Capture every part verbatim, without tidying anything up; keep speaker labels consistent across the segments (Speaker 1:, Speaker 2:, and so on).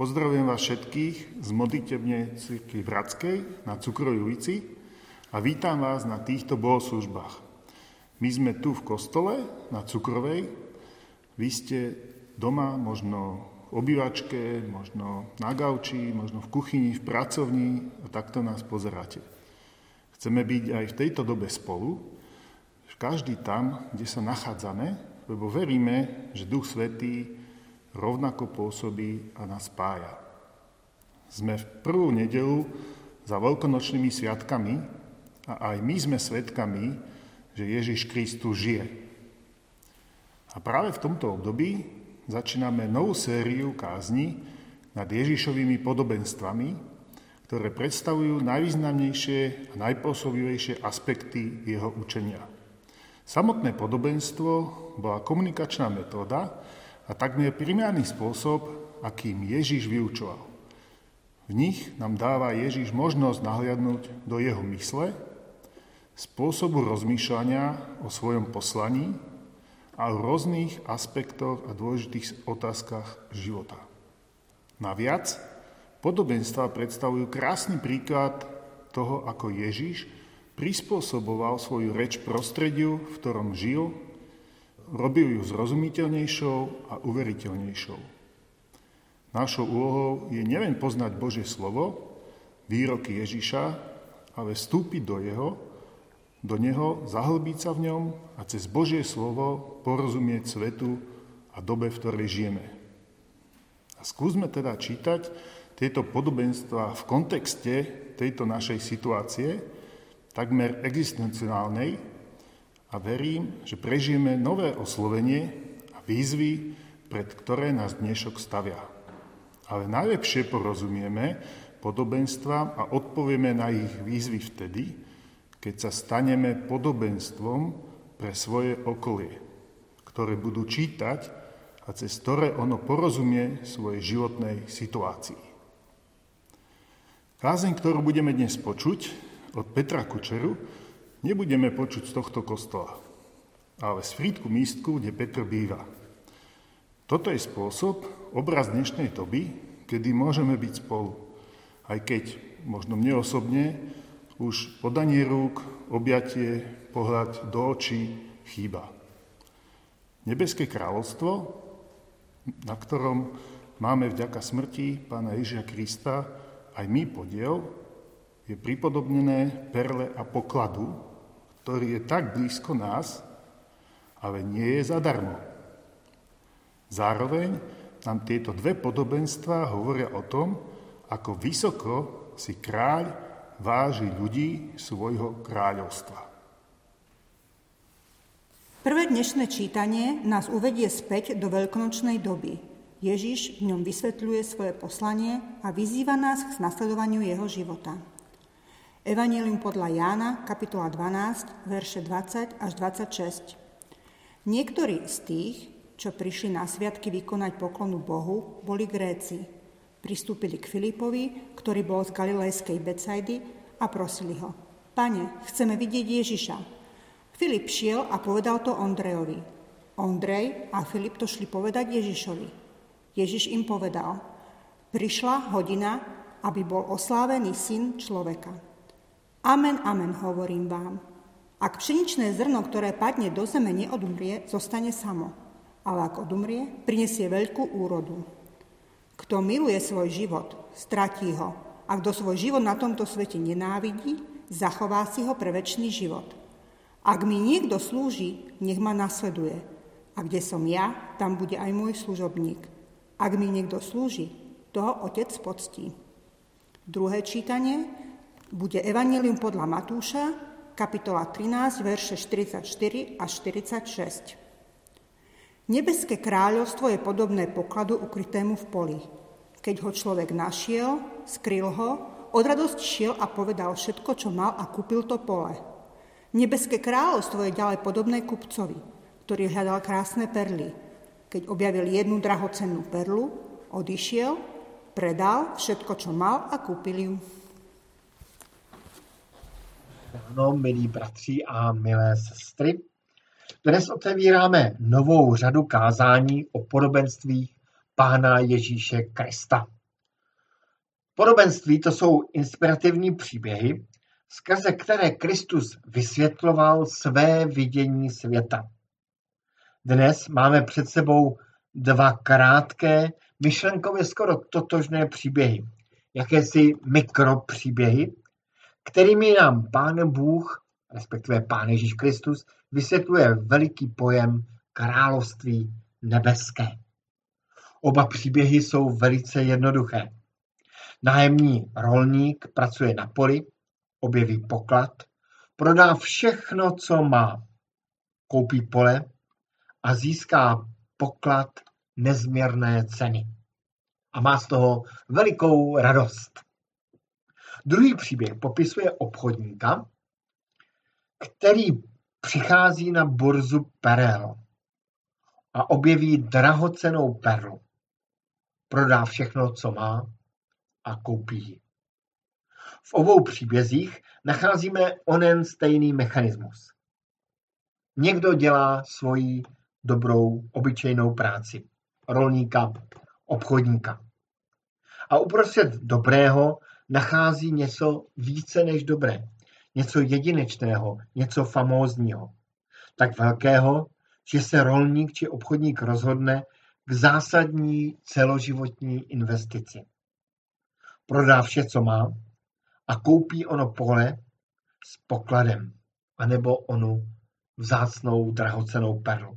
Speaker 1: Pozdravujem vás všetkých z modlitebnej cirkvi Bratskej na Cukrovej ulici a vítam vás na týchto bohoslúžbách. My sme tu v kostole na Cukrovej, vy ste doma, možno v obývačke, možno na gauči, možno v kuchyni, v pracovni a takto nás pozeráte. Chceme byť aj v tejto dobe spolu, každý tam, kde sa nachádzame, lebo veríme, že Duch Svätý rovnako pôsobí a nás spája. Sme v prvú nedeľu za veľkonočnými sviatkami a aj my sme svedkami, že Ježiš Kristus žije. A práve v tomto období začíname novú sériu kázni nad Ježišovými podobenstvami, ktoré predstavujú najvýznamnejšie a najpôsobivejšie aspekty jeho učenia. Samotné podobenstvo bola komunikačná metóda a takmer primárny spôsob, akým Ježiš vyučoval. V nich nám dáva Ježiš možnosť nahliadnúť do jeho mysle, spôsobu rozmýšľania o svojom poslaní a o rôznych aspektoch a dôležitých otázkach života. Naviac, podobenstvá predstavujú krásny príklad toho, ako Ježiš prispôsoboval svoju reč prostrediu, v ktorom žil, robil ju zrozumiteľnejšou a uveriteľnejšou. Našou úlohou je nielen poznať Božie slovo, výroky Ježiša, ale vstúpiť do jeho, do neho, zahlbiť sa v ňom a cez Božie slovo porozumieť svetu a dobe, v ktorej žijeme. A skúsme teda čítať tieto podobenstvá v kontexte tejto našej situácie, takmer existenciálnej, a verím, že prežijeme nové oslovenie a výzvy, pred ktoré nás dnešok stavia. Ale najlepšie porozumieme podobenstvám a odpovieme na ich výzvy vtedy, keď sa staneme podobenstvom pre svoje okolie, ktoré budú čítať a cez ktoré ono porozumie svojej životnej situácii. Kázeň, ktorú budeme dnes počuť od Petra Kučeru, nebudeme počuť z tohto kostola, ale z Frýdku místku, kde Petr býva. Toto je spôsob, obraz dnešnej doby, kedy môžeme byť spolu. Aj keď, možno mne osobne, už podanie rúk, objatie, pohľad do očí chýba. Nebeské kráľovstvo, na ktorom máme vďaka smrti Pána Ježiša Krista aj my podiel, je pripodobnené perle a pokladu, ktorý je tak blízko nás, ale nie je zadarmo. Zároveň nám tieto dve podobenstvá hovoria o tom, ako vysoko si kráľ váži ľudí svojho kráľovstva.
Speaker 2: Prvé dnešné čítanie nás uvedie späť do veľkonočnej doby. Ježiš v ňom vysvetľuje svoje poslanie a vyzýva nás k nasledovaniu jeho života. Evanjelium podľa Jána, kapitola dvanásť, verše dvadsať až dvadsaťšesť. Niektorí z tých, čo prišli na sviatky vykonať poklonu Bohu, boli Gréci. Pristúpili k Filipovi, ktorý bol z galilejskej Betsaidy, a prosili ho: Pane, chceme vidieť Ježiša. Filip šiel a povedal to Ondrejovi. Ondrej a Filip to šli povedať Ježišovi. Ježiš im povedal: Prišla hodina, aby bol oslávený Syn človeka. Amen, amen, hovorím vám. Ak pšeničné zrno, ktoré padne do zeme, neodumrie, zostane samo. Ale ak odumrie, prinesie veľkú úrodu. Kto miluje svoj život, stratí ho. A kto svoj život na tomto svete nenávidí, zachová si ho pre večný život. Ak mi niekto slúži, nech ma nasleduje. A kde som ja, tam bude aj môj služobník. Ak mi niekto slúži, toho Otec poctí. Druhé čítanie bude Evanjelium podľa Matúša, kapitola trinásť, verše štyridsaťštyri až štyridsaťšesť. Nebeské kráľovstvo je podobné pokladu ukrytému v poli. Keď ho človek našiel, skryl ho, od radosti šiel a povedal všetko, čo mal, a kúpil to pole. Nebeské kráľovstvo je ďalej podobné kupcovi, ktorý hľadal krásne perly. Keď objavil jednu drahocennú perlu, odišiel, predal všetko, čo mal, a kúpil ju.
Speaker 3: Ráno, milí bratři a milé sestry. Dnes otevíráme novou řadu kázání o podobenstvích Pána Ježíše Krista. Podobenství to jsou inspirativní příběhy, skrze které Kristus vysvětloval své vidění světa. Dnes máme před sebou dva krátké, myšlenkově skoro totožné příběhy, jakési mikropříběhy, kterými nám Pán Bůh, respektive Pán Ježíš Kristus, vysvětluje veliký pojem království nebeské. Oba příběhy jsou velice jednoduché. Nájemní rolník pracuje na poli, objeví poklad, prodá všechno, co má, koupí pole a získá poklad nezměrné ceny. A má z toho velikou radost. Druhý příběh popisuje obchodníka, který přichází na burzu perel a objeví drahocennou perlu. Prodá všechno, co má a koupí ji. V obou příbězích nacházíme onen stejný mechanismus. Někdo dělá svoji dobrou, obyčejnou práci. Rolníka, obchodníka. A uprostřed dobrého nachází něco více než dobré. Něco jedinečného, něco famózního. Tak velkého, že se rolník či obchodník rozhodne k zásadní celoživotní investici. Prodá vše, co má, a koupí ono pole s pokladem, anebo onu vzácnou drahocennou perlu.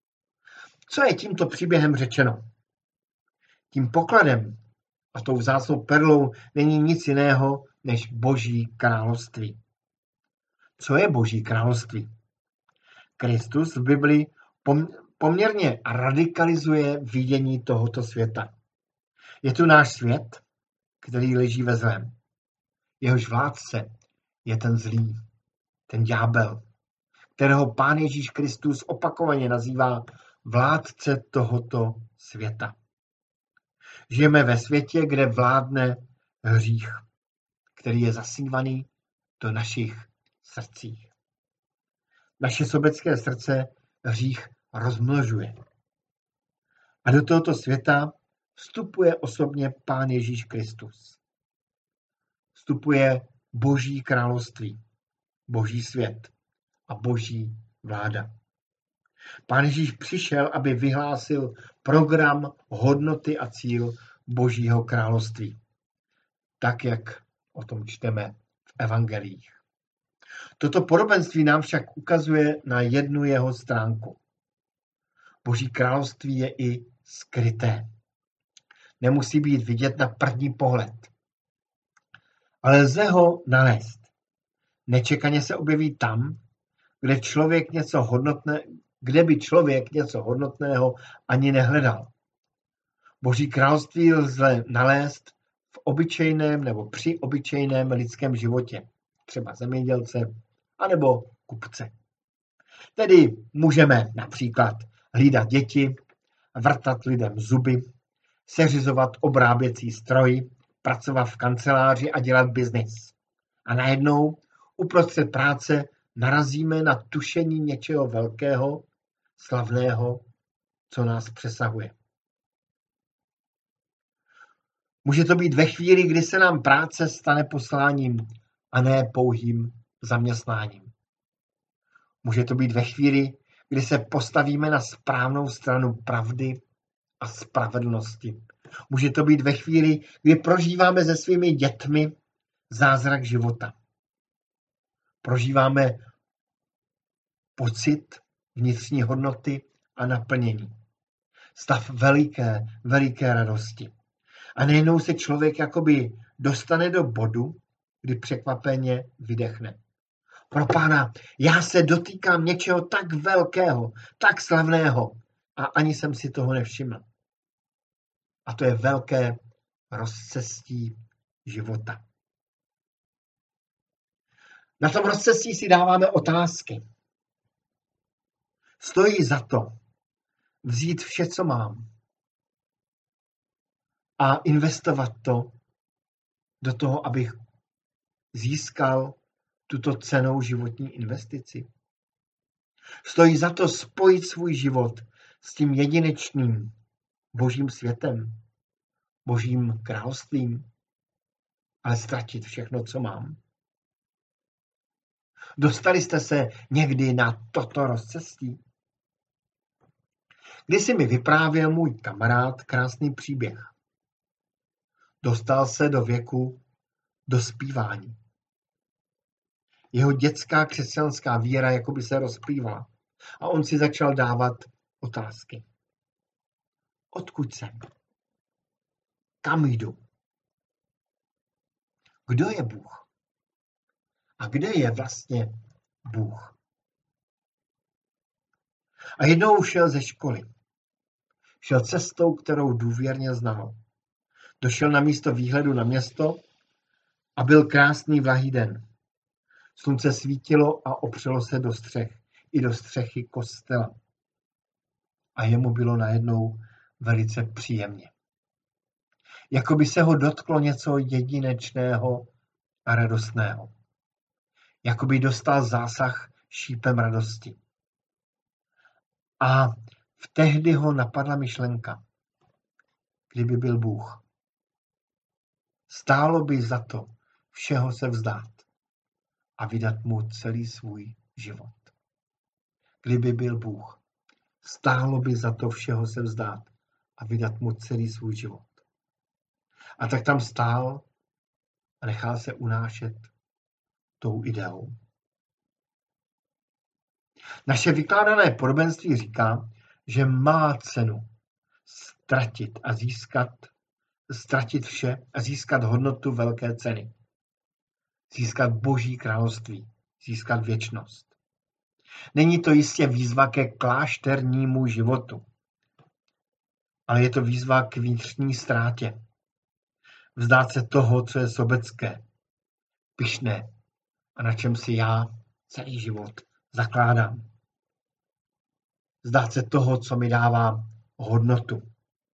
Speaker 3: Co je tímto příběhem řečeno? Tím pokladem a tou vzácnou perlou není nic jiného než Boží království. Co je Boží království? Kristus v Bibli poměrně radikalizuje vidění tohoto světa. Je tu náš svět, který leží ve zlém. Jehož vládce je ten zlý, ten ďábel, kterého Pán Ježíš Kristus opakovaně nazývá vládce tohoto světa. Žijeme ve světě, kde vládne hřích, který je zasívaný do našich srdcích. Naše sobecké srdce hřích rozmnožuje. A do tohoto světa vstupuje osobně Pán Ježíš Kristus. Vstupuje Boží království, Boží svět a Boží vláda. Pán Ježíš přišel, aby vyhlásil program, hodnoty a cíl Božího království. Tak, jak o tom čteme v evangelích. Toto podobenství nám však ukazuje na jednu jeho stránku. Boží království je i skryté. Nemusí být vidět na první pohled. Ale lze ho nalézt. Nečekaně se objeví tam, kde člověk něco hodnotné, kde by člověk něco hodnotného ani nehledal. Boží království lze nalézt v obyčejném nebo při obyčejném lidském životě, třeba zemědělce anebo kupce. Tedy můžeme například hlídat děti, vrtat lidem zuby, seřizovat obráběcí stroj, pracovat v kanceláři a dělat biznis. A najednou uprostřed práce narazíme na tušení něčeho velkého, slavného, co nás přesahuje. Může to být ve chvíli, kdy se nám práce stane posláním a ne pouhým zaměstnáním. Může to být ve chvíli, kdy se postavíme na správnou stranu pravdy a spravedlnosti. Může to být ve chvíli, kdy prožíváme se svými dětmi zázrak života. Prožíváme pocit vnitřní hodnoty a naplnění. Stav veliké, veliké radosti. A nejenom se člověk jakoby dostane do bodu, kdy překvapeně vydechne. Pro Pána, já se dotýkám něčeho tak velkého, tak slavného a ani jsem si toho nevšiml. A to je velké rozcestí života. Na tom rozcestí si dáváme otázky. Stojí za to vzít vše, co mám a investovat to do toho, abych získal tuto cennou životní investici. Stojí za to spojit svůj život s tím jedinečným Božím světem, Božím královstvím. ale ztratit všechno, co mám? Dostali jste se někdy na toto rozcestí? Kdysi mi vyprávěl můj kamarád krásný příběh. Dostal se do věku dospívání. Jeho dětská křesťanská víra jakoby se rozplývala a on si začal dávat otázky. Odkud jsem? Kam jdu? Kdo je Bůh? A kde je vlastně Bůh? A jednou šel ze školy. Šel cestou, kterou důvěrně znal. Došel na místo výhledu na město a byl krásný vlahý den. Slunce svítilo a opřelo se do střech, i do střechy kostela. A jemu bylo najednou velice příjemně. Jako by se ho dotklo něco jedinečného a radostného. Jako by dostal zásah šípem radosti. A v tehdy ho napadla myšlenka, kdyby byl Bůh. Stálo by za to všeho se vzdát a vydat mu celý svůj život. Kdyby byl Bůh, stálo by za to všeho se vzdát a vydat mu celý svůj život. A tak tam stál a nechal se unášet tou ideou. Naše vykládané podobenství říká, že má cenu ztratit a získat, ztratit vše a získat hodnotu velké ceny. Získat Boží království, získat věčnost. Není to jistě výzva ke klášternímu životu, ale je to výzva k vnitřní ztrátě. Vzdát se toho, co je sobecké, pyšné a na čem si já celý život zakládám. Vzdát se toho, co mi dává hodnotu.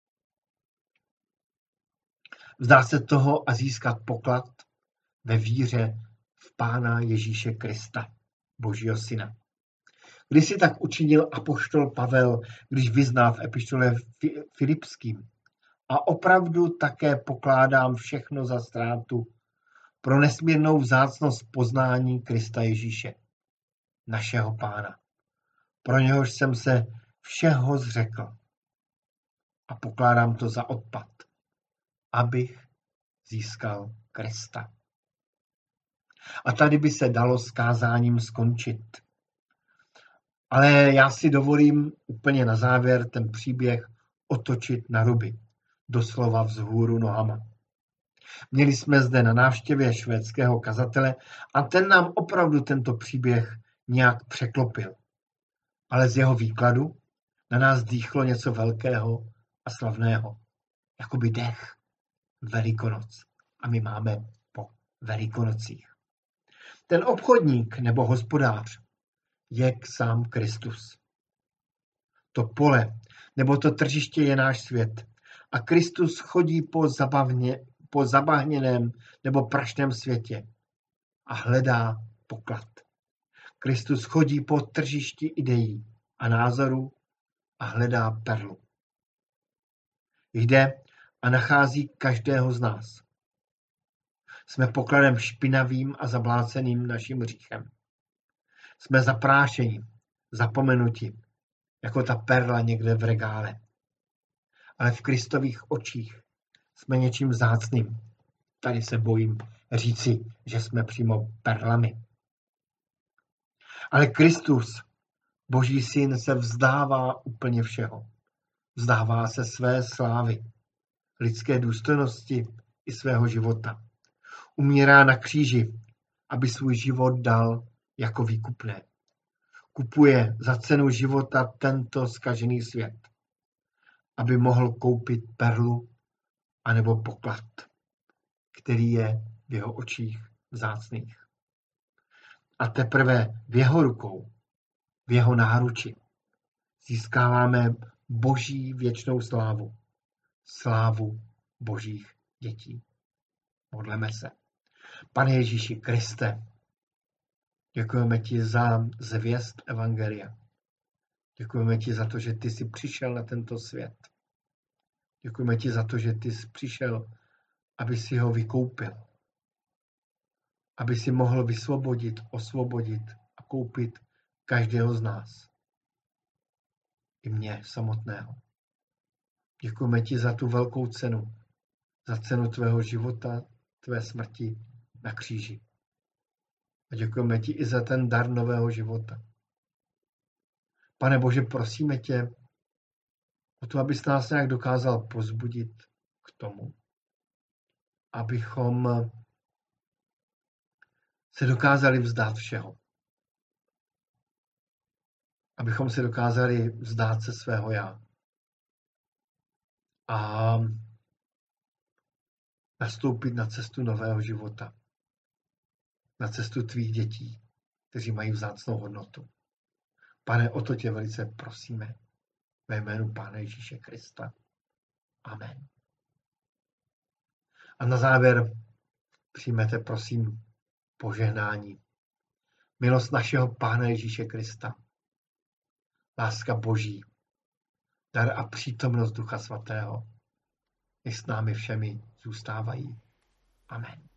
Speaker 3: Vzdát se toho a získat poklad ve víře v Pána Ježíše Krista, Božího Syna. Když si tak učinil apoštol Pavel, když vyzná v epištole Filipským, a opravdu také pokládám všechno za ztrátu pro nesmírnou vzácnost poznání Krista Ježíše, našeho Pána. Pro něhož jsem se všeho zřekl a pokládám to za odpad, abych získal Krista. A tady by se dalo s kázáním skončit. Ale já si dovolím úplně na závěr ten příběh otočit na ruby, doslova vzhůru nohama. Měli jsme zde na návštěvě švédského kazatele a ten nám opravdu tento příběh nějak překlopil. Ale z jeho výkladu na nás dýchlo něco velkého a slavného. Jakoby dech Velikonoc. A my máme po Velikonocích. Ten obchodník nebo hospodář je sám Kristus. To pole nebo to tržiště je náš svět. A Kristus chodí po, zabavně, po zabahněném nebo prašném světě a hledá poklad. Kristus chodí po tržišti ideí a názorů a hledá perlu. Jde a nachází každého z nás. Jsme pokladem špinavým a zabláceným naším hříchem. Jsme zaprášeni, zapomenuti, jako ta perla někde v regále. Ale v Kristových očích jsme něčím vzácným. Tady se bojím říci, že jsme přímo perlami. Ale Kristus, Boží syn, se vzdává úplně všeho. Vzdává se své slávy, lidské důstojnosti i svého života. Umírá na kříži, aby svůj život dal jako výkupné. Kupuje za cenu života tento zkažený svět, aby mohl koupit perlu anebo poklad, který je v jeho očích vzácných. A teprve v jeho rukou, v jeho náruči získáváme Boží věčnou slávu, slávu Božích dětí. Modleme se. Pane Ježíši Kriste, děkujeme ti za zvěst evangelia. Děkujeme ti za to, že ty jsi přišel na tento svět. Děkujeme ti za to, že ty jsi přišel, aby si ho vykoupil. aby si mohl vysvobodit, osvobodit a koupit každého z nás. I mě samotného. Děkujeme ti za tu velkou cenu, za cenu tvého života, tvé smrti na kříži. A děkujeme ti i za ten dar nového života. Pane Bože, prosíme tě o to, abys nás nějak dokázal pozbudit k tomu, abychom se dokázali vzdát všeho. Abychom se dokázali vzdát se svého já. A nastoupit na cestu nového života. Na cestu tvých dětí, kteří mají vzácnou hodnotu. Pane, o to tě velice prosíme. Ve jménu Pána Ježíše Krista. Amen. A na závěr přijměte, prosím, požehnání. Milost našeho Pána Ježíše Krista. Láska Boží. Dar a přítomnost Ducha Svatého. I s námi všemi zůstávají. Amen.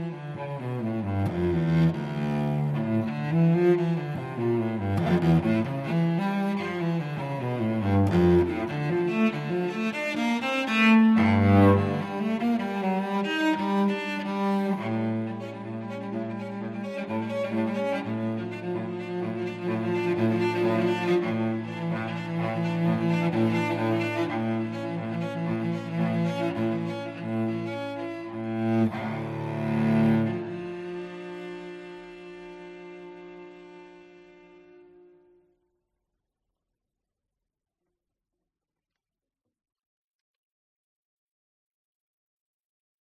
Speaker 4: Thank you.